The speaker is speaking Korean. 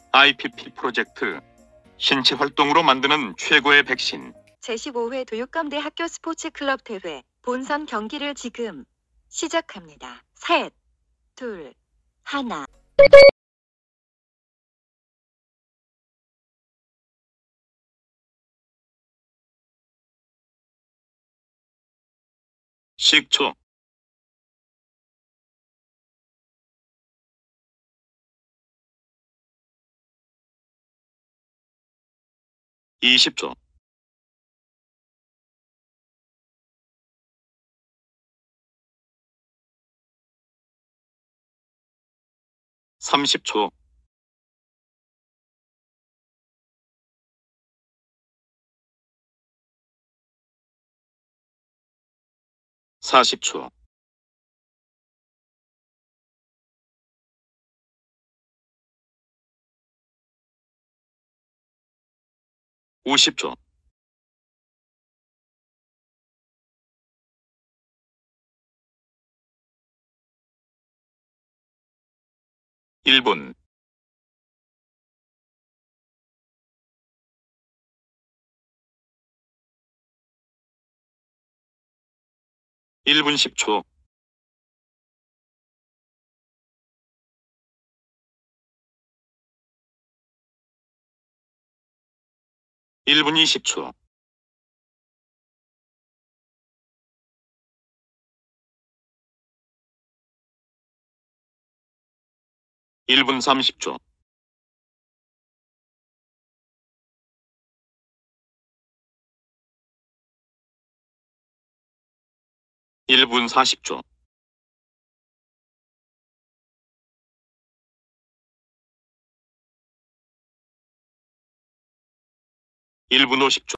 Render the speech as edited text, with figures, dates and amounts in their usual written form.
IPP 프로젝트, 신체 활동으로 만드는 최고의 백신. 제15회 교육감대 학교 스포츠 클럽 대회 본선 경기를 지금 시작합니다. 셋, 둘, 하나. 식초, 20초, 30초, 40초, 50초, 1분. 1분 10초, 1분 20초, 1분 30초, 1분 40초, 일분 50초.